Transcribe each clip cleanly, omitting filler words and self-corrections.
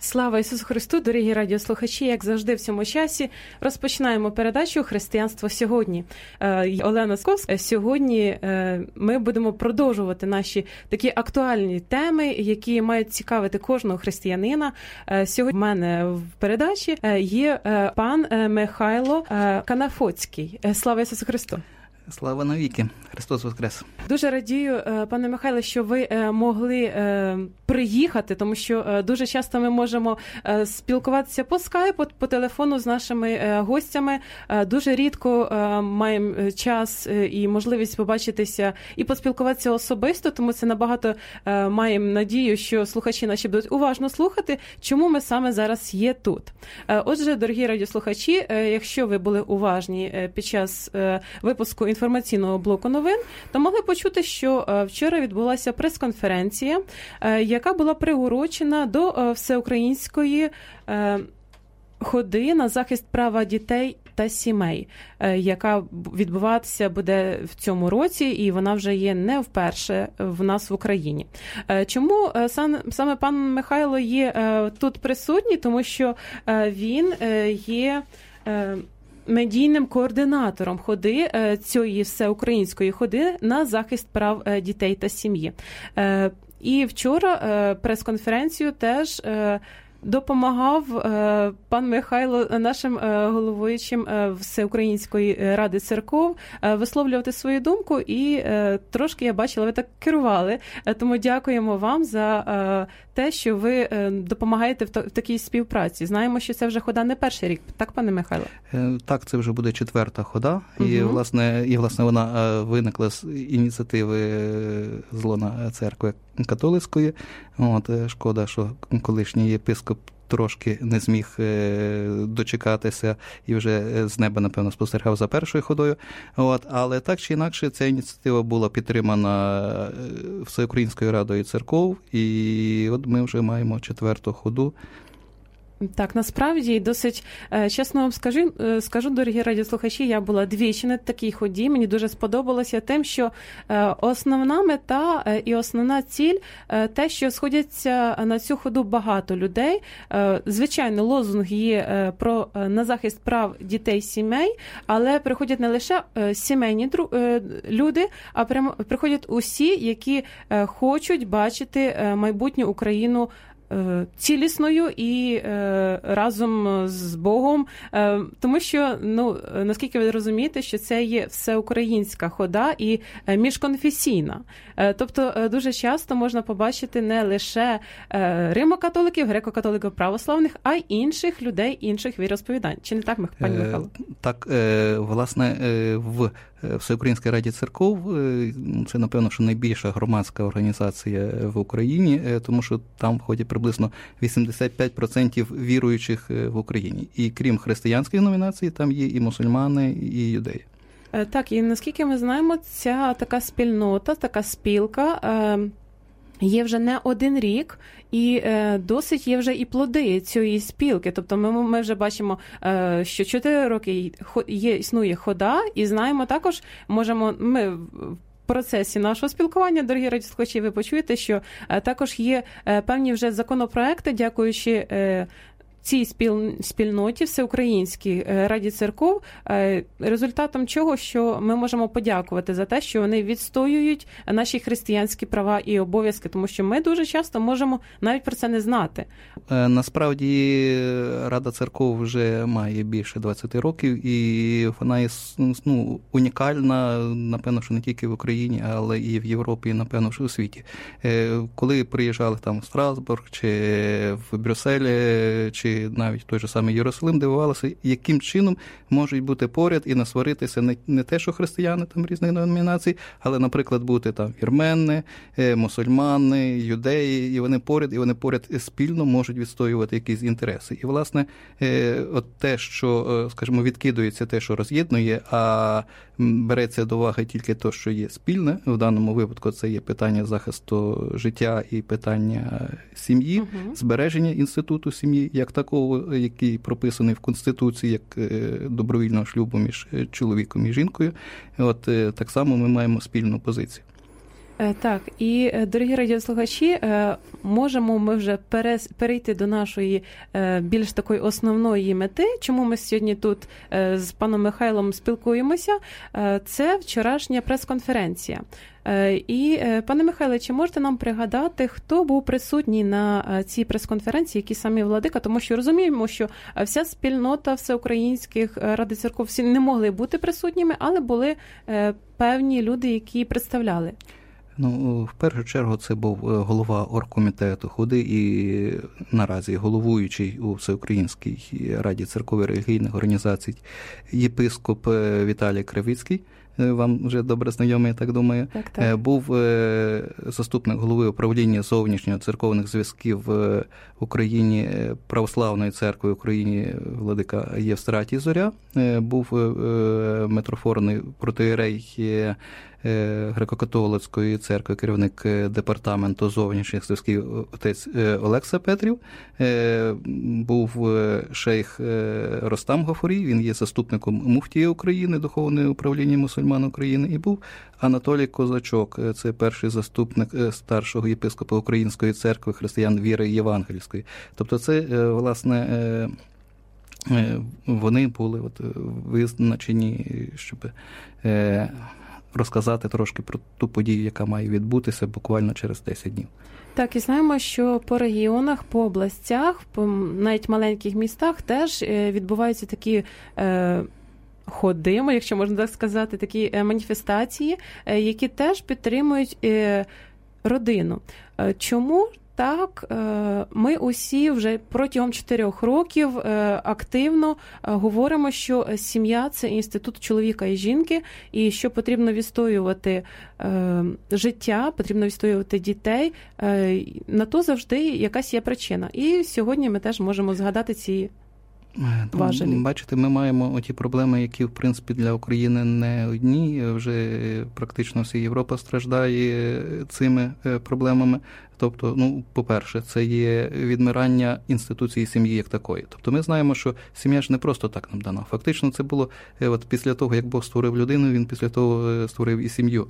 Слава Ісусу Христу, дорогі радіослухачі, як завжди в цьому часі розпочинаємо передачу «Християнство сьогодні». Олена Сковська. Сьогодні ми будемо продовжувати наші такі актуальні теми, які мають цікавити кожного християнина. Сьогодні в мене в передачі є пан Михайло Канафоцький. Слава Ісусу Христу! Слава навіки! Христос Воскрес! Дуже радію, пане Михайле, що ви могли приїхати, тому що дуже часто ми можемо спілкуватися по скайпу, по телефону з нашими гостями. Дуже рідко маємо час і можливість побачитися і поспілкуватися особисто, тому це набагато маємо надію, що слухачі наші будуть уважно слухати, чому ми саме зараз є тут. Отже, дорогі радіослухачі, якщо ви були уважні під час випуску інформаційного блоку новин, то могли почути, що вчора відбулася прес-конференція, яка була приурочена до всеукраїнської ходи на захист права дітей та сімей, яка відбуватися буде в цьому році, і вона вже є не вперше в нас в Україні. Чому саме пан Михайло є тут присутній? Тому що він є медійним координатором ходи, цієї всеукраїнської ходи на захист прав дітей та сім'ї. І вчора прес-конференцію теж допомагав пан Михайло нашим головуючим Всеукраїнської ради церков висловлювати свою думку, і трошки я бачила, ви так керували. Тому дякуємо вам за те, що ви допомагаєте в такій співпраці. Знаємо, що це вже хода не перший рік. Так, пане Михайло? Так, це вже буде 4-та хода. І, власне, вона виникла з ініціативи з лона церкви католицької. Шкода, що колишній єпископ трошки не зміг дочекатися і вже з неба, напевно, спостерігав за першою ходою. Але так чи інакше, ця ініціатива була підтримана Всеукраїнською радою церков, і от ми вже маємо 4-ту ходу. Так, насправді, досить чесно вам скажу, дорогі радіослухачі, я була двічі на такій ході. Мені дуже сподобалося тим, що основна мета і основна ціль те, що сходяться на цю ходу багато людей. Звичайно, лозунг є на захист прав дітей, сімей, але приходять не лише сімейні люди, а приходять усі, які хочуть бачити майбутню Україну цілісною і разом з Богом, тому що, наскільки ви розумієте, що це є всеукраїнська хода і міжконфесійна. Тобто дуже часто можна побачити не лише римокатоликів, греко-католиків, православних, а й інших людей, інших віросповідань. Чи не так, пані Михайло? Так, власне, в Всеукраїнській раді церков це, напевно, що найбільша громадська організація в Україні, тому що там входять приблизно 85% віруючих в Україні. І крім християнських номінацій, там є і мусульмани, і юдеї. Так, і наскільки ми знаємо, ця така спільнота, така спілка є вже не один рік, і досить є вже і плоди цієї спілки. Тобто ми вже бачимо, що 4 роки існує хода, і знаємо також, ми в процесі нашого спілкування, дорогі радіослухачі, ви почуєте, що також є певні вже законопроекти, дякуючи цій спільноті, Всеукраїнській раді церков, результатом чого, що ми можемо подякувати за те, що вони відстоюють наші християнські права і обов'язки, тому що ми дуже часто можемо навіть про це не знати. Насправді, Рада церков вже має більше 20 років, і вона є унікальна, напевно, що не тільки в Україні, але і в Європі, і, напевно, що у світі. Коли приїжджали там в Страсбург, чи в Брюсселі, чи навіть той же самий Єрусалим, дивувалися, яким чином можуть бути поряд і не сваритися не те, що християни там різних деномінацій, але, наприклад, бути там вірмени, мусульмани, юдеї, і вони поряд спільно можуть відстоювати якісь інтереси. І, власне, от те, що, скажімо, відкидується те, що роз'єднує, а береться до уваги тільки те, що є спільне, в даному випадку це є питання захисту життя і питання сім'ї, збереження інституту сім'ї як такого, який прописаний в Конституції як добровільного шлюбу між чоловіком і жінкою. От так само ми маємо спільну позицію. Так, і, дорогі радіослухачі, можемо ми вже перейти до нашої більш такої основної мети, чому ми сьогодні тут з паном Михайлом спілкуємося. Це вчорашня прес-конференція. І, пане Михайле, чи можете нам пригадати, хто був присутній на цій прес-конференції, які самі владика? Тому що розуміємо, що вся спільнота всеукраїнських Ради церков всі не могли бути присутніми, але були певні люди, які представляли. Ну, в першу чергу це був голова оргкомітету ХУДИ і наразі головуючий у Всеукраїнській Раді церков і релігійних організацій єпископ Віталій Кривицький. Вам вже добре знайомий, я так думаю. Так. Був заступник голови управління зовнішньо церковних зв'язків в Україні Православної церкви в Україні владика Євстратій Зоря. Був митрофорний протоієрей Греко-католицької церкви, керівник департаменту зовнішніх зв'язків отець Олекса Петрів. Був шейх Ростам Гафурій, він є заступником муфтія України, Духовне управління мусульман України, і був Анатолій Козачок, це перший заступник старшого єпископа Української церкви християн віри євангельської. Тобто це, власне, вони були визначені, щоб розказати трошки про ту подію, яка має відбутися буквально через 10 днів. Так, і знаємо, що по регіонах, по областях, по навіть маленьких містах теж відбуваються такі ходимо, якщо можна так сказати, такі маніфестації, які теж підтримують родину. Чому? Так, ми усі вже протягом 4 років активно говоримо, що сім'я – це інститут чоловіка і жінки, і що потрібно відстоювати життя, потрібно відстоювати дітей. На то завжди якась є причина. І сьогодні ми теж можемо згадати ці важелі. Бачите, ми маємо ті проблеми, які, в принципі, для України не одні. Вже практично вся Європа страждає цими проблемами. Тобто, по-перше, це є відмирання інституції сім'ї як такої. Тобто ми знаємо, що сім'я ж не просто так нам дана. Фактично це було після того, як Бог створив людину, він після того створив і сім'ю.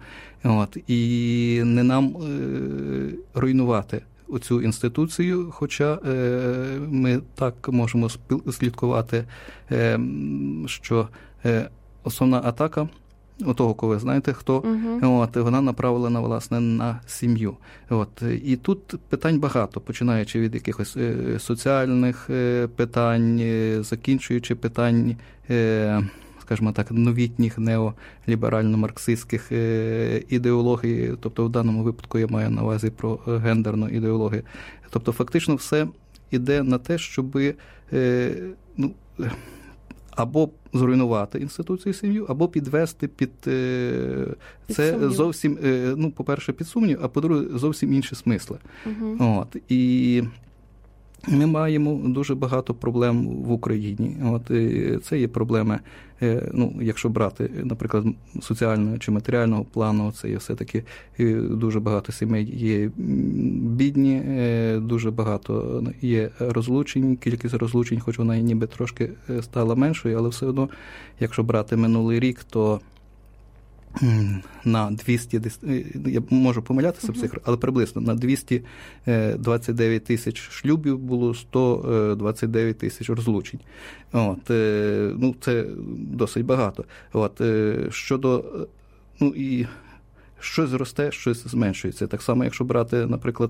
І не нам руйнувати оцю інституцію, хоча ми так можемо слідкувати, що основна атака того, кого ви знаєте, хто, вона направлена, власне, на сім'ю. І тут питань багато, починаючи від якихось соціальних питань, закінчуючи питань, скажімо так, новітніх неоліберально-марксистських ідеологій, тобто в даному випадку я маю на увазі про гендерну ідеологію. Тобто фактично все йде на те, щоб або зруйнувати інституцію сім'ю, або підвести під це сумнів. Зовсім, по-перше, під сумнів, а по-друге, зовсім інші смисли. І ми маємо дуже багато проблем в Україні. Це є проблеми, якщо брати, наприклад, соціального чи матеріального плану, це є все-таки дуже багато сімей є бідні, дуже багато є розлучень, кількість розлучень, хоч вона ніби трошки стала меншою, але все одно, якщо брати минулий рік, то на 200, я можу помилятися в цифрах, але приблизно на 229 тисяч шлюбів було 129 тисяч розлучень. Це досить багато. Щодо, і щось зросте, щось зменшується. Так само, якщо брати, наприклад,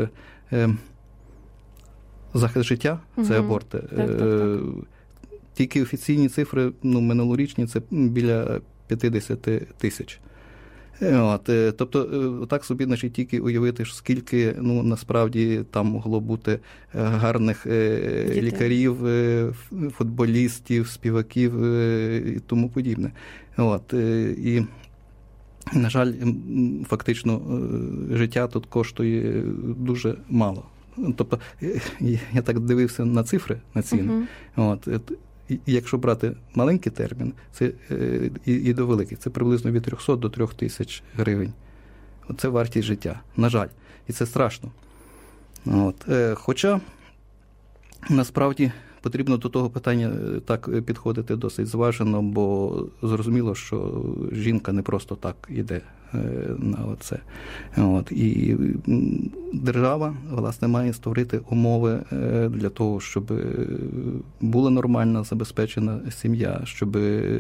захист життя, це аборти. Так. Тільки офіційні цифри, минулорічні, це біля 50 тисяч. Тобто, так собі, значить, тільки уявити, скільки, насправді, там могло бути гарних лікарів, футболістів, співаків і тому подібне. І, на жаль, фактично, життя тут коштує дуже мало. Тобто, я так дивився на цифри, на ціни. Якщо брати маленький термін, це і до великих, це приблизно від 300 до 3 тисяч гривень. Це вартість життя, на жаль. І це страшно. Хоча, насправді, потрібно до того питання так підходити досить зважено, бо зрозуміло, що жінка не просто так іде на оце. І держава, власне, має створити умови для того, щоб була нормальна забезпечена сім'я, щоб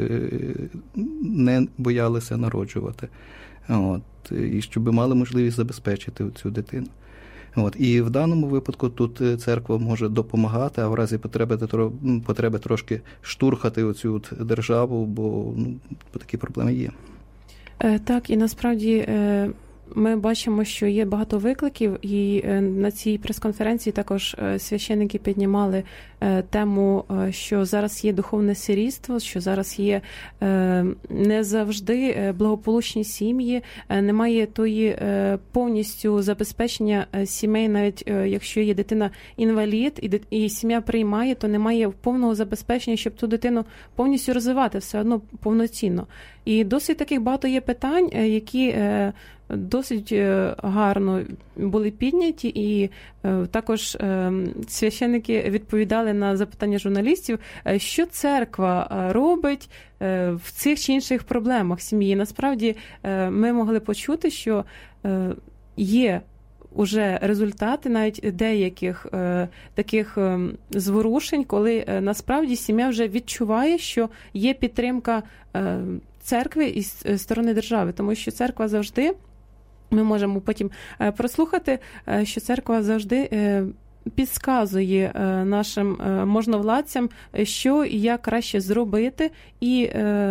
не боялися народжувати. І щоб мали можливість забезпечити цю дитину. І в даному випадку тут церква може допомагати, а в разі потреби трошки штурхати оцю державу, бо такі проблеми є. Так, і насправді ми бачимо, що є багато викликів, і на цій прес-конференції також священники піднімали тему, що зараз є духовне сирітство, що зараз є не завжди благополучні сім'ї, немає тої повністю забезпечення сімей, навіть якщо є дитина-інвалід, і сім'я приймає, то немає повного забезпечення, щоб ту дитину повністю розвивати все одно повноцінно. І досить таких багато є питань, які досить гарно були підняті, і також священники відповідали на запитання журналістів, що церква робить в цих чи інших проблемах сім'ї. Насправді ми могли почути, що є уже результати навіть деяких таких зворушень, коли насправді сім'я вже відчуває, що є підтримка церкви із сторони держави, тому що церква завжди, ми можемо потім прослухати, що церква завжди підказує нашим можновладцям, що і як краще зробити, і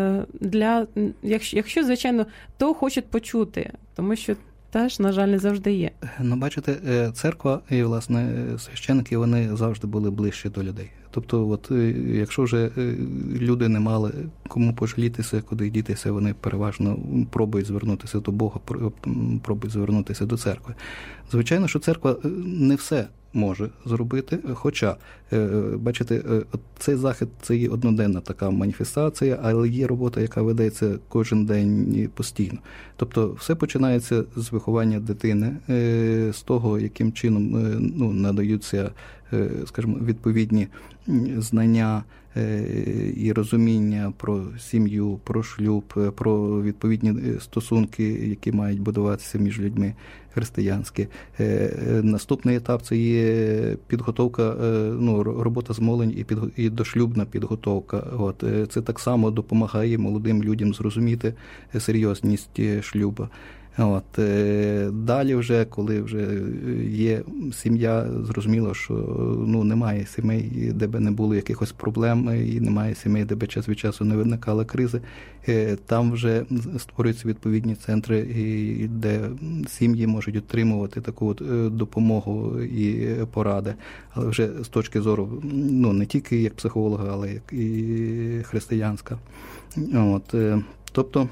якщо, звичайно, то хочуть почути, тому що теж, на жаль, не завжди є. Бачите, церква і, власне, священники, вони завжди були ближче до людей. Тобто, якщо вже люди не мали кому пожалітися, куди дітися, вони переважно пробують звернутися до Бога, пробують звернутися до церкви. Звичайно, що церква не все може зробити, хоча, бачите, цей захід – це є одноденна така маніфестація, але є робота, яка ведеться кожен день постійно. Тобто все починається з виховання дитини, з того, яким чином надаються, скажімо, відповідні знання і розуміння про сім'ю, про шлюб, про відповідні стосунки, які мають будуватися між людьми християнські. Наступний етап – це є підготовка, робота з молоддю і дошлюбна підготовка. Це так само допомагає молодим людям зрозуміти серйозність шлюбу. Далі вже, коли вже є сім'я, зрозуміло, що немає сімей, де би не було якихось проблем, і немає сімей, де би час від часу не виникали кризи. Там вже створюються відповідні центри, де сім'ї можуть отримувати таку допомогу і поради. Але вже з точки зору, не тільки як психолога, але як і християнська. Тобто,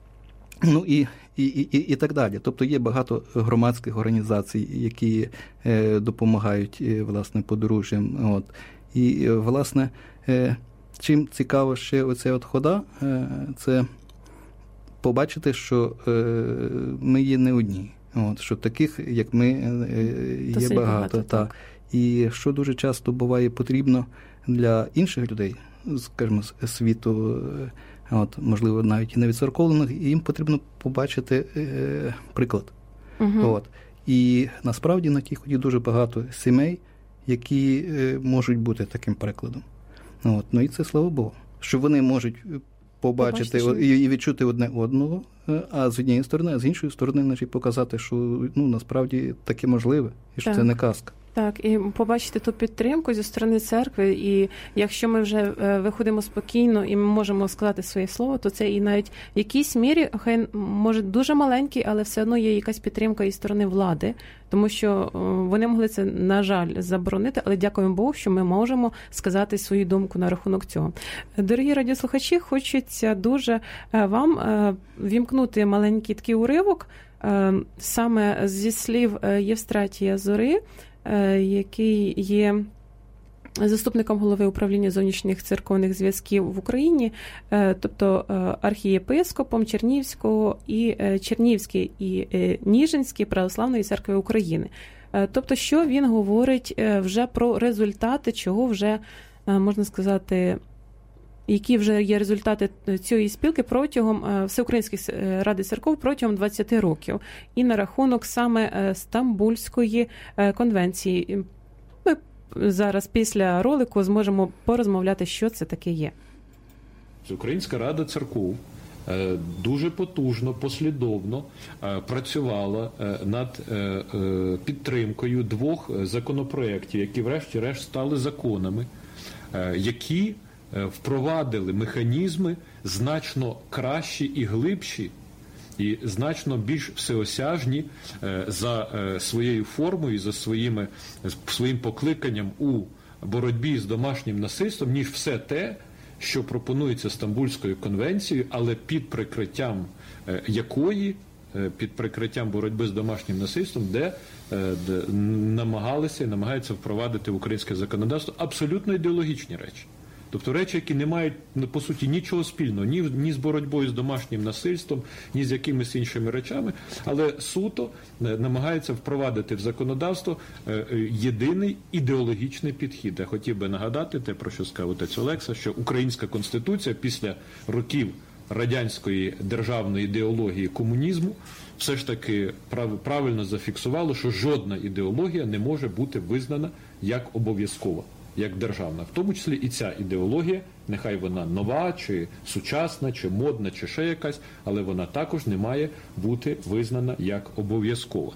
і так далі. Тобто є багато громадських організацій, які допомагають, власне, подружжям. І, власне, чим цікаво ще оця хода, це побачити, що ми є не одні. Що таких, як ми, є багато. Так. І що дуже часто буває потрібно для інших людей, скажімо, світу, можливо, навіть і не відцерковлених, їм потрібно побачити приклад. Угу. І насправді на тій ході дуже багато сімей, які можуть бути таким прикладом. І це, слава Богу, що вони можуть побачити і відчути одне одного, а з однієї сторони, а з іншої сторони, значить, показати, що насправді таке можливе, і що це не казка. Так, і побачити ту підтримку зі сторони церкви, і якщо ми вже виходимо спокійно і ми можемо сказати своє слово, то це і навіть в якійсь мірі, хай може дуже маленький, але все одно є якась підтримка із сторони влади, тому що вони могли це, на жаль, заборонити, але дякуємо Богу, що ми можемо сказати свою думку на рахунок цього. Дорогі радіослухачі, хочеться дуже вам вімкнути маленький такий уривок, саме зі слів Євстратія Зори, який є заступником голови управління зовнішніх церковних зв'язків в Україні, тобто архієпископом Чернігівського і Чернігівської і Ніжинської православної церкви України. Тобто, що він говорить вже про результати, чого вже, можна сказати, які вже є результати цієї спілки протягом Всеукраїнської ради церков протягом 20 років. І на рахунок саме Стамбульської конвенції. Ми зараз після ролику зможемо порозмовляти, що це таке є. Українська рада церков дуже потужно, послідовно працювала над підтримкою 2 законопроєктів, які врешті-решт стали законами, які впровадили механізми значно кращі і глибші, і значно більш всеосяжні за своєю формою, за своїм покликанням у боротьбі з домашнім насильством, ніж все те, що пропонується Стамбульською конвенцією, але під прикриттям якої, під прикриттям боротьби з домашнім насильством, де намагалися і намагаються впровадити в українське законодавство абсолютно ідеологічні речі. Тобто речі, які не мають, по суті, нічого спільного ні з боротьбою з домашнім насильством, ні з якимись іншими речами, але суто намагаються впровадити в законодавство єдиний ідеологічний підхід. Я хотів би нагадати те, про що сказав отець Олекса, що Українська Конституція після років радянської державної ідеології комунізму все ж таки правильно зафіксувало, що жодна ідеологія не може бути визнана як обов'язкова, як державна. В тому числі і ця ідеологія, нехай вона нова, чи сучасна, чи модна, чи ще якась, але вона також не має бути визнана як обов'язкова.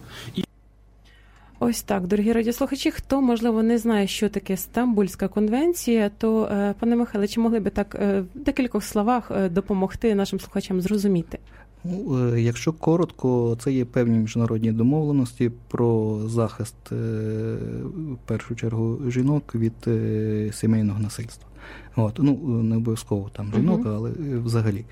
Ось так, дорогі радіослухачі, хто, можливо, не знає, що таке Стамбульська конвенція, то, пане Михайле, чи могли би так в декількох словах допомогти нашим слухачам зрозуміти? Якщо коротко, це є певні міжнародні домовленості про захист, в першу чергу, жінок від сімейного насильства. Не обов'язково там жінок, але взагалі.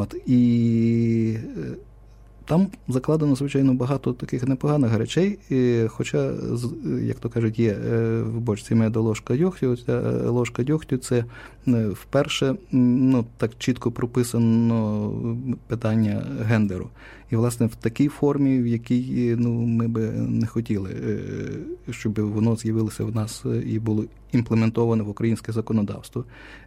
І там закладено, звичайно, багато таких непоганих речей, хоча, як то кажуть, є в бочці меду ложка дьогтю. Ця ложка дьогтю – це вперше так чітко прописано питання гендеру. І, власне, в такій формі, в якій ми би не хотіли, щоб воно з'явилося в нас і було імплементоване в українське законодавство.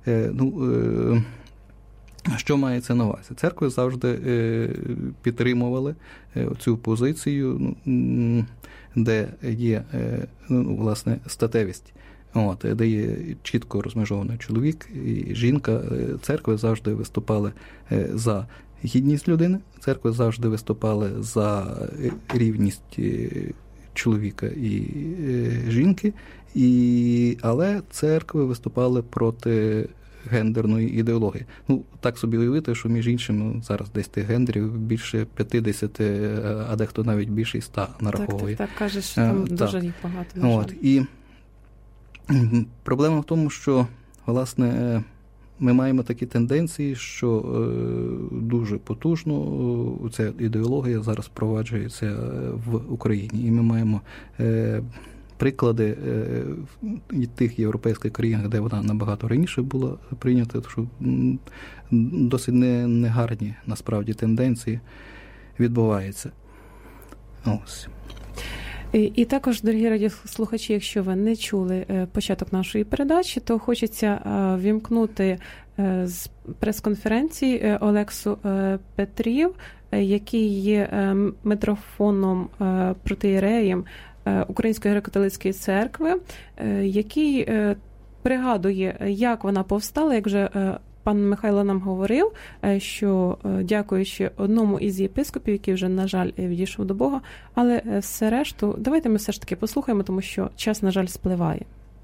Що мається на увазі? Церкви завжди підтримували цю позицію, де є, власне, статевість, де є чітко розмежований чоловік і жінка. Церкви завжди виступали за гідність людини, церкви завжди виступали за рівність чоловіка і жінки, але церкви виступали проти гендерної ідеології. Так собі уявити, що між іншим зараз десь тих гендерів більше 50, а дехто навіть більше і 100 нараховує. Так, кажеш, що там дуже їх багато. І проблема в тому, що, власне, ми маємо такі тенденції, що дуже потужно ця ідеологія зараз впроваджується в Україні. І ми маємо приклади тих європейських країн, де вона набагато раніше була прийнята, що досить негарні, насправді, тенденції відбуваються. Ось. І також, дорогі радіослухачі, якщо ви не чули початок нашої передачі, то хочеться вімкнути з прес-конференції Олексу Петрів, який є митрофоном протоієреєм Української греко-католицької церкви, який пригадує, як вона повстала, як вже пан Михайло нам говорив, що дякуючи одному із єпископів, який вже, на жаль, відійшов до Бога, але все решту, давайте ми все ж таки послухаємо, тому що час, на жаль, спливає.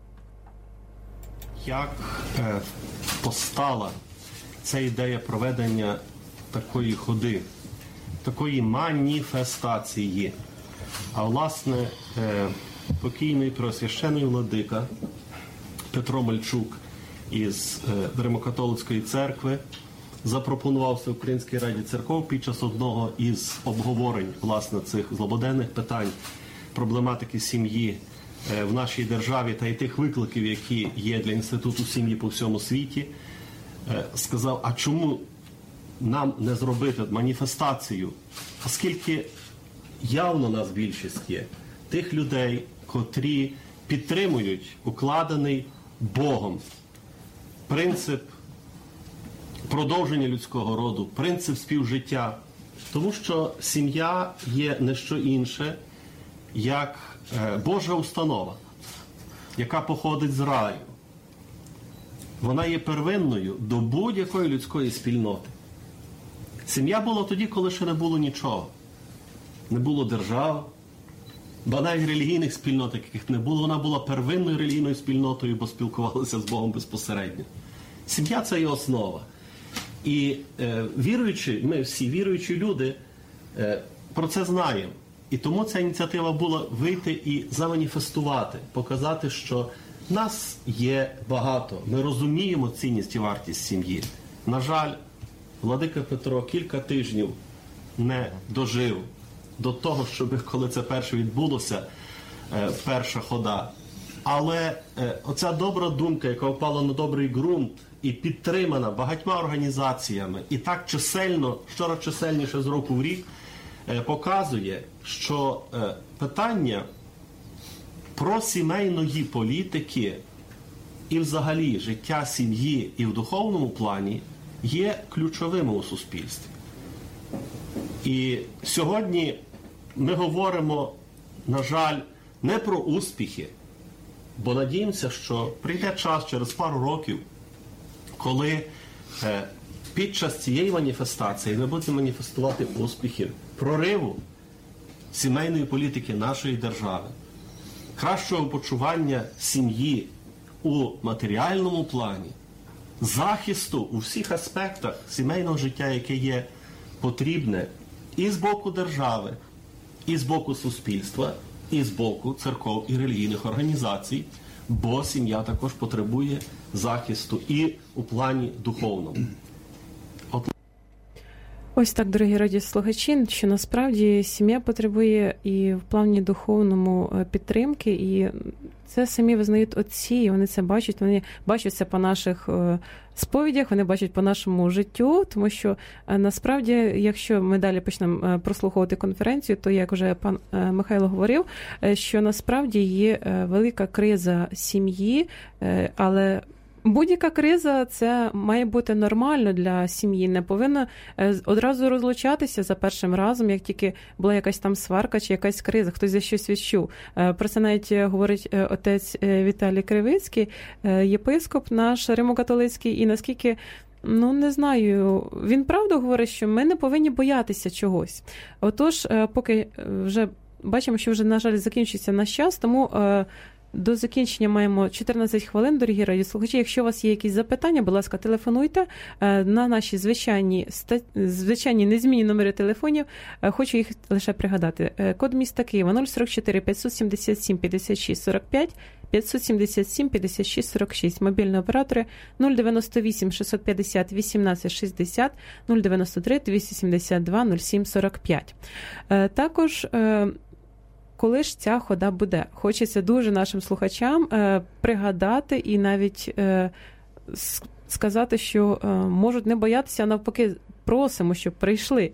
Як постала ця ідея проведення такої ходи, такої маніфестації? А, власне, покійний преосвящений владика Петро Мальчук із Римо-католицької церкви запропонував Всеукраїнській раді церков під час одного із обговорень, власне, цих злободенних питань проблематики сім'ї в нашій державі та й тих викликів, які є для інституту сім'ї по всьому світі, сказав, а чому нам не зробити маніфестацію, оскільки явно нас більшість є тих людей, котрі підтримують укладений Богом принцип продовження людського роду, принцип співжиття. Тому що сім'я є не що інше, як Божа установа, яка походить з раю. Вона є первинною до будь-якої людської спільноти. Сім'я була тоді, коли ще не було нічого. Не було держав, бо навіть релігійних спільнот, яких не було, вона була первинною релігійною спільнотою, бо спілкувалися з Богом безпосередньо. Сім'я – це є основа. І віруючі, ми всі віруючі люди про це знаємо. І тому ця ініціатива була вийти і заманіфестувати, показати, що нас є багато. Ми розуміємо цінність і вартість сім'ї. На жаль, владика Петро кілька тижнів не дожив до того, щоб коли це перше відбулося, перша хода. Але оця добра думка, яка впала на добрий ґрунт і підтримана багатьма організаціями, і так чисельно, щораз чисельніше з року в рік, показує, що питання про сімейної політики і взагалі життя сім'ї і в духовному плані є ключовими у суспільстві. І сьогодні ми говоримо, на жаль, не про успіхи, бо надіємося, що прийде час через пару років, коли під час цієї маніфестації ми будемо маніфестувати успіхи прориву сімейної політики нашої держави, кращого почування сім'ї у матеріальному плані, захисту у всіх аспектах сімейного життя, яке є потрібне і з боку держави, і з боку суспільства, і з боку церков і релігійних організацій, бо сім'я також потребує захисту і у плані духовному. Ось так, дорогі радіослухачі, що насправді сім'я потребує і в плані духовному підтримки, і це самі визнають отці, і вони це бачать, вони бачать це по наших сповідях, вони бачать по нашому життю, тому що насправді, якщо ми далі почнемо прослуховувати конференцію, то, як вже пан Михайло говорив, що насправді є велика криза сім'ї, але будь-яка криза – це має бути нормально для сім'ї, не повинна одразу розлучатися за першим разом, як тільки була якась там сварка чи якась криза, хтось за щось відчув. Про це навіть говорить отець Віталій Кривицький, єпископ наш римо-католицький, і наскільки, не знаю, він правду говорить, що ми не повинні боятися чогось. Отож, поки вже бачимо, що вже, на жаль, закінчується наш час, тому до закінчення маємо 14 хвилин, дорогі радіослухачі. Якщо у вас є якісь запитання, будь ласка, телефонуйте на наші звичайні незмінні номери телефонів. Хочу їх лише пригадати. Код міста Києва 044 577 56 45, 577 56 46. Мобільні оператори 098 650 18 60, 093 272 07 45. Також коли ж ця хода буде? Хочеться дуже нашим слухачам пригадати і навіть сказати, що можуть не боятися, а навпаки просимо, щоб прийшли.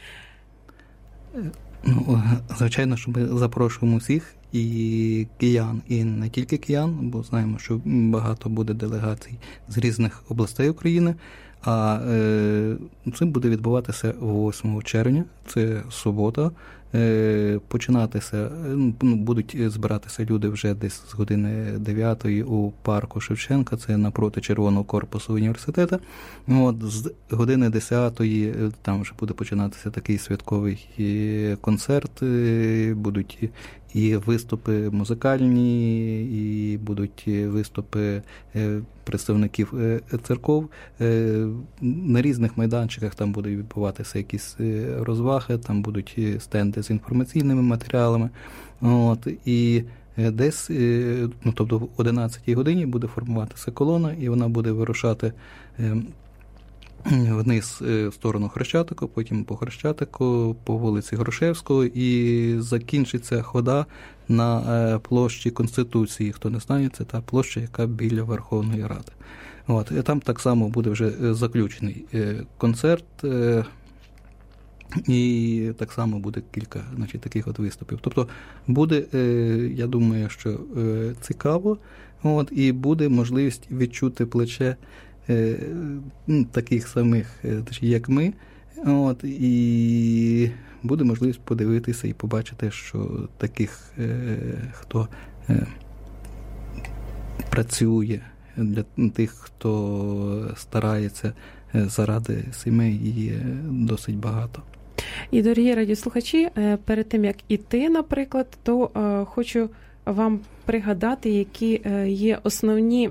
Звичайно, що ми запрошуємо всіх, і киян, і не тільки киян, бо знаємо, що багато буде делегацій з різних областей України. А це буде відбуватися 8 червня, це субота. Починатися, будуть збиратися люди вже десь з години 9 у парку Шевченка, це напроти Червоного корпусу університету. З години 10 там вже буде починатися такий святковий концерт, будуть і виступи музикальні, і будуть виступи представників церков. На різних майданчиках там будуть відбуватися якісь розваги, там будуть стенди з інформаційними матеріалами. І десь, тобто в 11-й годині буде формуватися колона, і вона буде вирушати вниз в сторону Хрещатику, потім по Хрещатику, по вулиці Грушевського, і закінчиться хода на площі Конституції. Хто не знає, це та площа, яка біля Верховної Ради. І там так само буде вже заключений концерт, і так само буде кілька таких виступів. Тобто буде, я думаю, що цікаво, і буде можливість відчути плече таких самих, як ми. От, і буде можливість подивитися і побачити, що таких, хто працює, для тих, хто старається заради сімей, є досить багато. І, дорогі радіослухачі, перед тим, як іти, наприклад, то хочу вам пригадати, які є основні...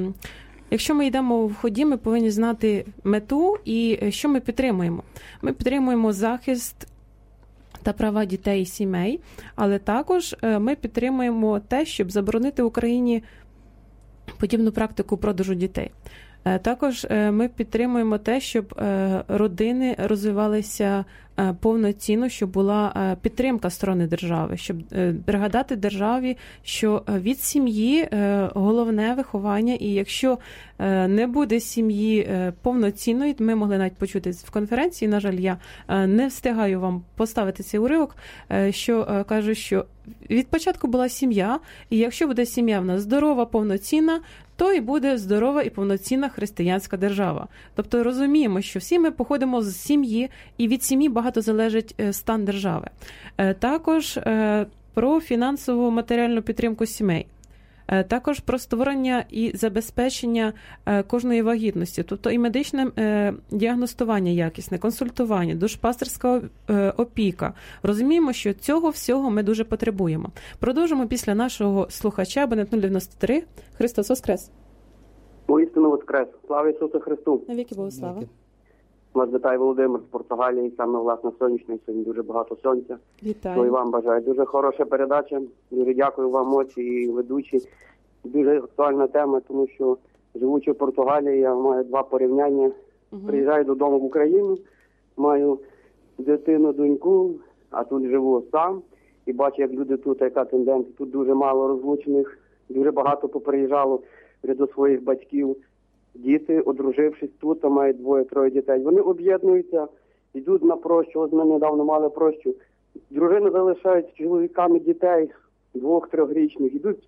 Якщо ми йдемо в ході, ми повинні знати мету і що ми підтримуємо. Ми підтримуємо захист та права дітей і сімей, але також ми підтримуємо те, щоб заборонити в Україні подібну практику продажу дітей. Також ми підтримуємо те, щоб родини розвивалися повноцінно, щоб була підтримка сторони держави, щоб пригадати державі, що від сім'ї головне виховання, і якщо не буде сім'ї повноцінної, ми могли навіть почути в конференції, на жаль, я не встигаю вам поставити цей уривок, що кажу, що від початку була сім'я, і якщо буде сім'я в нас здорова, повноцінна, то і буде здорова і повноцінна християнська держава. Тобто розуміємо, що всі ми походимо з сім'ї, і від сім'ї багато залежить стан держави. Також про фінансову матеріальну підтримку сімей. Також про створення і забезпечення кожної вагітності, тобто і медичне діагностування якісне, консультування, душпастерська опіка. Розуміємо, що цього всього ми дуже потребуємо. Продовжимо після нашого слухача, абонент 093. Христос воскрес! Воістину воскрес! Слава Ісусу Христу! Навіки Богу слава! Вас вітає Володимир з Португалії, саме власне сонячний, сьогодні дуже багато сонця. Вітаю! То і вам бажаю. Дуже хороша передача, дуже дякую вам, отці і ведучі. Дуже актуальна тема, тому що, живучи в Португалії, я маю два порівняння. Приїжджаю додому в Україну, маю дитину, доньку, а тут живу сам. І бачу, як люди тут, яка тенденція. Тут дуже мало розлучених, дуже багато поприїжджало вже до своїх батьків. Діти, одружившись тут, мають 2-3 дітей. Вони об'єднуються, йдуть на прощу. Ось ми недавно мали прощу. Дружини залишають з чоловіками дітей 2-3-річних. Йдуть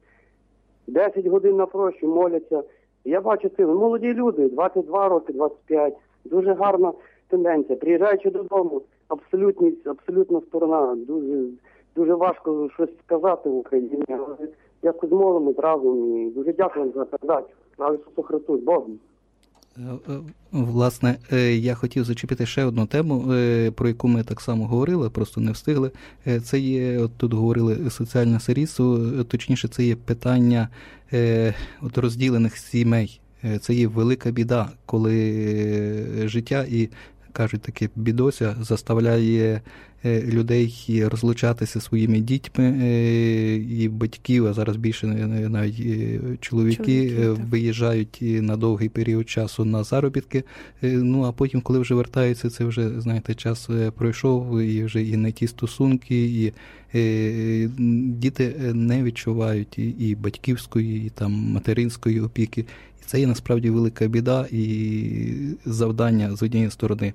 10 годин на прощу, моляться. Я бачу це, молоді люди, 22 роки, 25. Дуже гарна тенденція. Приїжджаючи додому, абсолютна сторона. Дуже важко щось сказати в Україні. Але якось молимось разом. І дуже дякую за передачу. Слава Ісусу Христу, з Богом. Власне, я хотів зачепити ще одну тему, про яку ми так само говорили, просто не встигли. Це є, от тут говорили, соціальне сирітство, точніше, це є питання от розділених сімей. Це є велика біда, коли життя і, кажуть, таке бідося заставляє людей розлучатися зі своїми дітьми і батьків, а зараз більше навіть чоловіки виїжджають на довгий період часу на заробітки, ну а потім, коли вже вертаються, це вже, знаєте, час пройшов, і вже і не ті стосунки, і діти не відчувають і батьківської, і там материнської опіки. І це є насправді велика біда і завдання з однієї сторони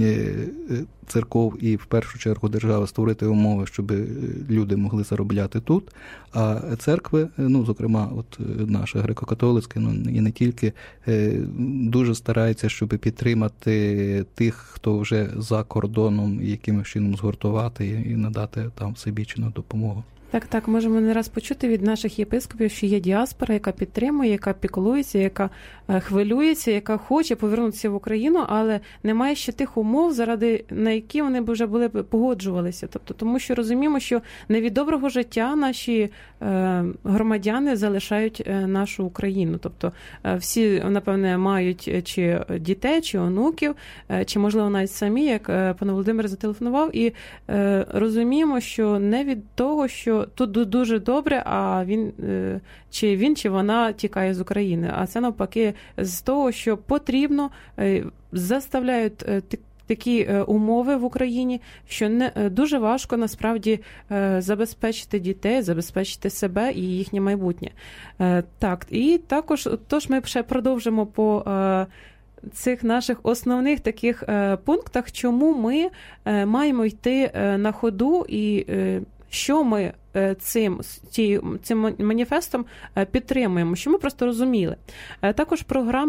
церков і в першу чергу держави створити умови, щоб люди могли заробляти тут, а церкви, ну, зокрема, от наша греко-католицька, ну, і не тільки, дуже стараються, щоб підтримати тих, хто вже за кордоном, якимось чином згуртувати і надати там всебічну допомогу. Так, можемо не раз почути від наших єпископів, що є діаспора, яка підтримує, яка піклується, яка хвилюється, яка хоче повернутися в Україну, але немає ще тих умов, заради на які вони б вже були погоджувалися. Тобто, тому що розуміємо, що не від доброго життя наші громадяни залишають нашу Україну. Тобто, всі, напевне, мають чи дітей, чи онуків, чи, можливо, навіть самі, як пан Володимир зателефонував, і розуміємо, що не від того, що тут дуже добре, а він чи вона тікає з України. А це навпаки з того, що потрібно, заставляють такі умови в Україні, що не дуже важко насправді забезпечити дітей, забезпечити себе і їхнє майбутнє. Так, і також, тож ми ще продовжимо по цих наших основних таких пунктах, чому ми маємо йти на ходу і що ми цим маніфестом підтримуємо, що ми просто розуміли. Також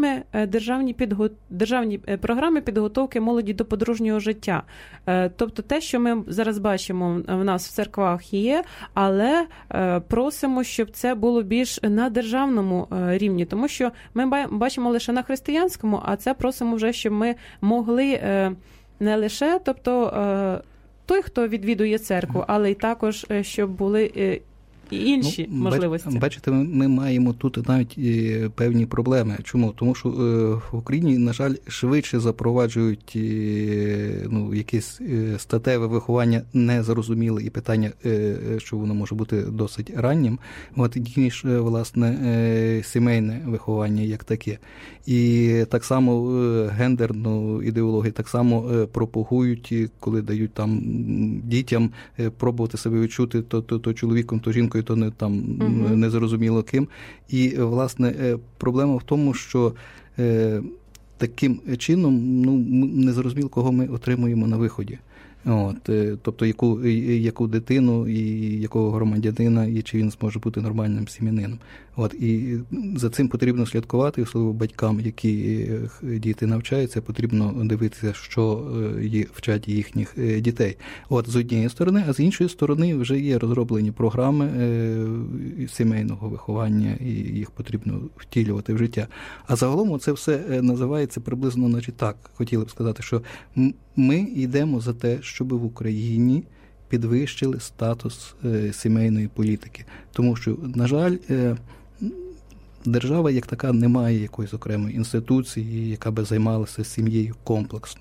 державні програми підготовки молоді до подружнього життя. Тобто те, що ми зараз бачимо в нас в церквах є, але просимо, щоб це було більш на державному рівні, тому що ми бачимо лише на християнському, а це просимо вже, щоб ми могли не лише, тобто той, хто відвідує церкву, але й також, щоб були інші можливості. Бачите, ми маємо тут навіть певні проблеми. Чому? Тому що в Україні, на жаль, швидше запроваджують якесь статеве виховання незрозуміле і питання, що воно може бути досить раннім, ніж, власне, сімейне виховання як таке. І так само гендерну ідеологію так само пропагують, коли дають там дітям пробувати себе відчути то чоловіком, то жінкою, то не там незрозуміло ким. І, власне, проблема в тому, що таким чином незрозуміло, кого ми отримуємо на виході. Тобто, яку дитину і якого громадянина, і чи він зможе бути нормальним сім'янином. І за цим потрібно слідкувати, особливо батькам, які діти навчаються, потрібно дивитися, що вчать їхніх дітей. З однієї сторони, а з іншої сторони вже є розроблені програми сімейного виховання, і їх потрібно втілювати в життя. А загалом це все називається приблизно, значить так, хотіли б сказати, що ми йдемо за те, щоб в Україні підвищили статус сімейної політики. Тому що, на жаль, держава як така не має якоїсь окремої інституції, яка би займалася сім'єю комплексно.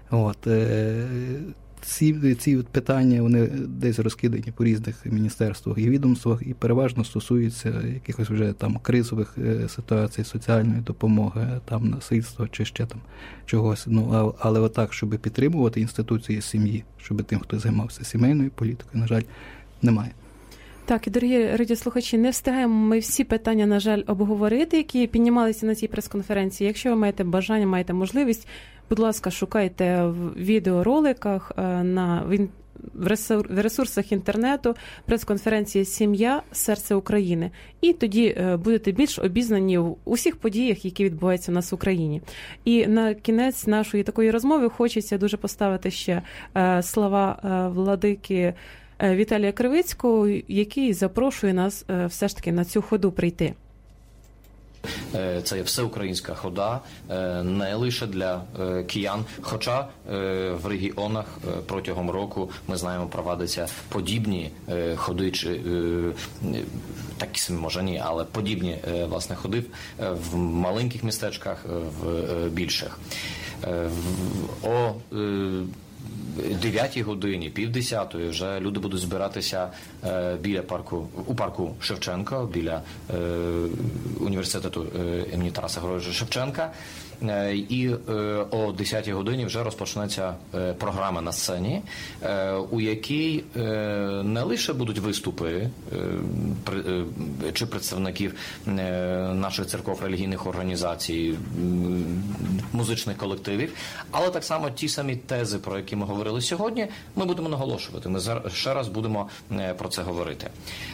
Ці питання, вони десь розкидані по різних міністерствах і відомствах, і переважно стосуються якихось вже там кризових ситуацій, соціальної допомоги, там насильства чи ще там чогось. Але отак, щоб підтримувати інституції сім'ї, щоб тим, хто займався сімейною політикою, на жаль, немає. Так, і, дорогі радіослухачі, не встигаємо ми всі питання, на жаль, обговорити, які піднімалися на цій прес-конференції. Якщо ви маєте бажання, маєте можливість, будь ласка, шукайте в відеороликах, в ресурсах інтернету прес-конференції «Сім'я. Серце України». І тоді будете більш обізнані в усіх подіях, які відбуваються у нас в Україні. І на кінець нашої такої розмови хочеться дуже поставити ще слова владики Віталія Кривицького, який запрошує нас все ж таки на цю ходу прийти. Це є всеукраїнська хода, не лише для киян, хоча в регіонах протягом року, ми знаємо, проводяться подібні ходи, чи такі самі, може ні, але подібні, власне, ходи в маленьких містечках, в більших. О 9 годині, 9:30 вже люди будуть збиратися у парку Шевченка, біля університету імені Тараса Григоровича Шевченка. І о 10 годині вже розпочнеться програма на сцені, у якій не лише будуть виступи чи представників наших церков, релігійних організацій, музичних колективів, але так само ті самі тези, про які ми говорили сьогодні, ми будемо наголошувати. Ми ще раз будемо про це говорити.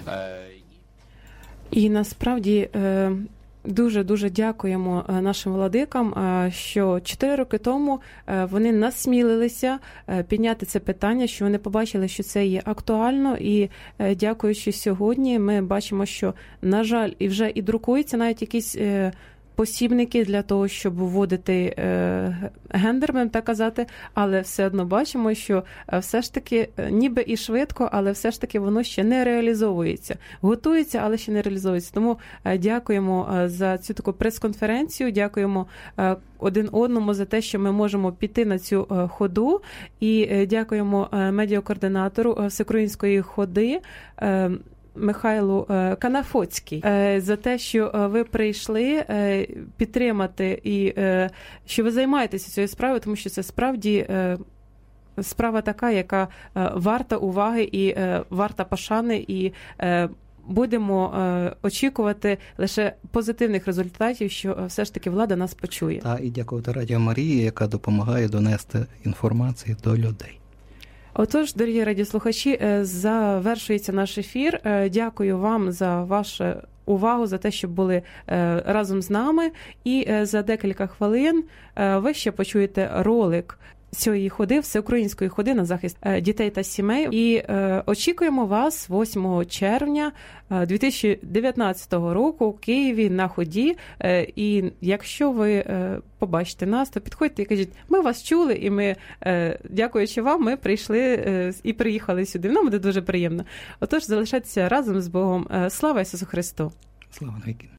І насправді дуже-дуже дякуємо нашим владикам, що 4 роки тому вони насмілилися підняти це питання, що вони побачили, що це є актуально, і дякуючи сьогодні, ми бачимо, що, на жаль, і вже і друкуються навіть якісь посібники для того, щоб вводити гендер, будемо так казати, але все одно бачимо, що все ж таки ніби і швидко, але все ж таки воно ще не реалізовується. Готується, але ще не реалізовується. Тому дякуємо за цю таку прес-конференцію, дякуємо один одному за те, що ми можемо піти на цю ходу, і дякуємо медіакоординатору Всеукраїнської ходи Михайлу Канафоцький за те, що ви прийшли підтримати і що ви займаєтеся цією справою, тому що це справді справа така, яка варта уваги і варта пошани, і будемо очікувати лише позитивних результатів, що все ж таки влада нас почує. І дякувати Радіо Марії, яка допомагає донести інформацію до людей. Отож, дорогі радіослухачі, завершується наш ефір. Дякую вам за вашу увагу, за те, що були разом з нами. І за декілька хвилин ви ще почуєте ролик цієї ходи, всеукраїнської ходи на захист дітей та сімей. І очікуємо вас 8 червня 2019 року у Києві на ході. І якщо ви побачите нас, то підходьте і кажіть, ми вас чули, і ми, дякуючи вам, ми прийшли і приїхали сюди. Нам буде дуже приємно. Отож, залишайтеся разом з Богом. Слава Ісусу Христу! Слава навіки!